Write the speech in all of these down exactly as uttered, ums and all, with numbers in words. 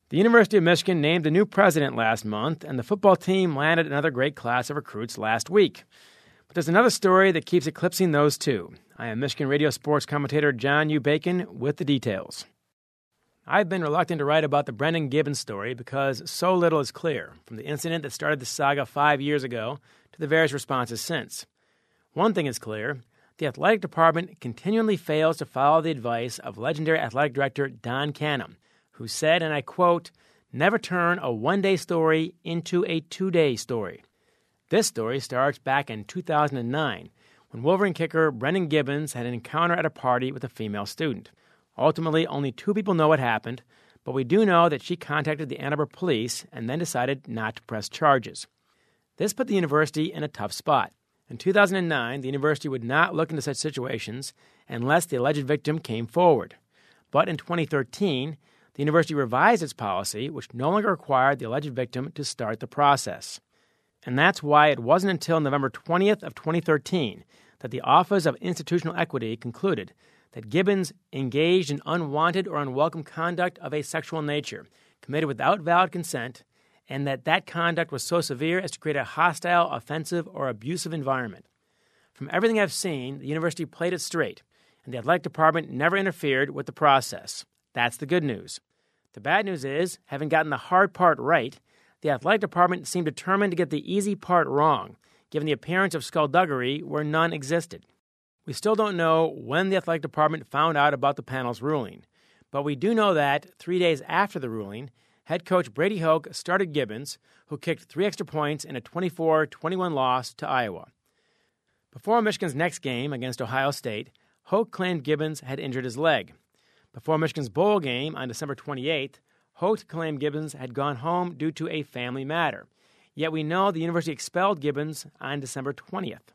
The University of Michigan named a new president last month, and the football team landed another great class of recruits last week. But there's another story that keeps eclipsing those two. I am Michigan radio sports commentator John U. Bacon with the details. I've been reluctant to write about the Brendan Gibbons story because so little is clear, from the incident that started the saga five years ago to the various responses since. One thing is clear. The athletic department continually fails to follow the advice of legendary athletic director Don Canham, who said, and I quote, "Never turn a one-day story into a two-day story." This story starts back in two thousand nine, when Wolverine kicker Brendan Gibbons had an encounter at a party with a female student. Ultimately, only two people know what happened, but we do know that she contacted the Ann Arbor police and then decided not to press charges. This put the university in a tough spot. In two thousand nine, the university would not look into such situations unless the alleged victim came forward. But in twenty thirteen, the university revised its policy, which no longer required the alleged victim to start the process. And that's why it wasn't until November twentieth of twenty thirteen that the Office of Institutional Equity concluded that Gibbons engaged in unwanted or unwelcome conduct of a sexual nature, committed without valid consent, and that that conduct was so severe as to create a hostile, offensive, or abusive environment. From everything I've seen, the university played it straight, and the athletic department never interfered with the process. That's the good news. The bad news is, having gotten the hard part right, the athletic department seemed determined to get the easy part wrong, given the appearance of skullduggery where none existed. We still don't know when the athletic department found out about the panel's ruling, but we do know that, three days after the ruling, head coach Brady Hoke started Gibbons, who kicked three extra points in a twenty-four twenty-one loss to Iowa. Before Michigan's next game against Ohio State, Hoke claimed Gibbons had injured his leg. Before Michigan's bowl game on December twenty-eighth, Hoke claimed Gibbons had gone home due to a family matter. Yet we know the university expelled Gibbons on December twentieth.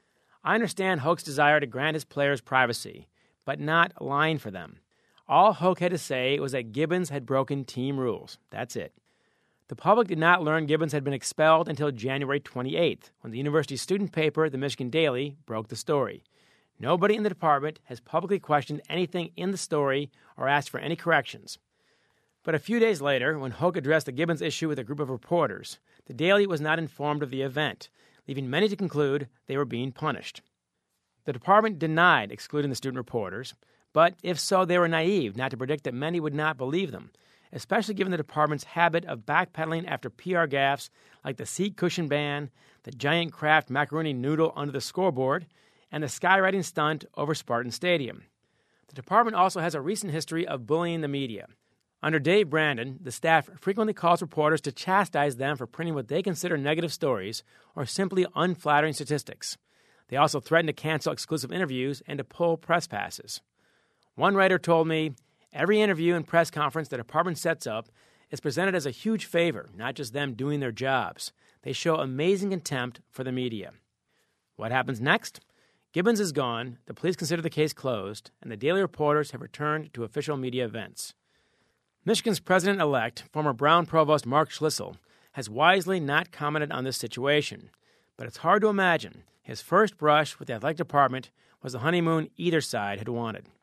I understand Hoke's desire to grant his players privacy, but not lying for them. All Hoke had to say was that Gibbons had broken team rules. That's it. The public did not learn Gibbons had been expelled until January twenty-eighth, when the university's student paper, the Michigan Daily, broke the story. Nobody in the department has publicly questioned anything in the story or asked for any corrections. But a few days later, when Hoke addressed the Gibbons issue with a group of reporters, the Daily was not informed of the event, leaving many to conclude they were being punished. The department denied excluding the student reporters, but if so, they were naive not to predict that many would not believe them, especially given the department's habit of backpedaling after P R gaffes like the seat cushion ban, the giant Kraft macaroni noodle under the scoreboard, and the skywriting stunt over Spartan Stadium. The department also has a recent history of bullying the media. Under Dave Brandon, the staff frequently calls reporters to chastise them for printing what they consider negative stories or simply unflattering statistics. They also threaten to cancel exclusive interviews and to pull press passes. One writer told me, every interview and press conference the department sets up is presented as a huge favor, not just them doing their jobs. They show amazing contempt for the media. What happens next? Gibbons is gone, the police consider the case closed, and the Daily reporters have returned to official media events. Michigan's president-elect, former Brown provost Mark Schlissel, has wisely not commented on this situation, but it's hard to imagine his first brush with the athletic department was the honeymoon either side had wanted.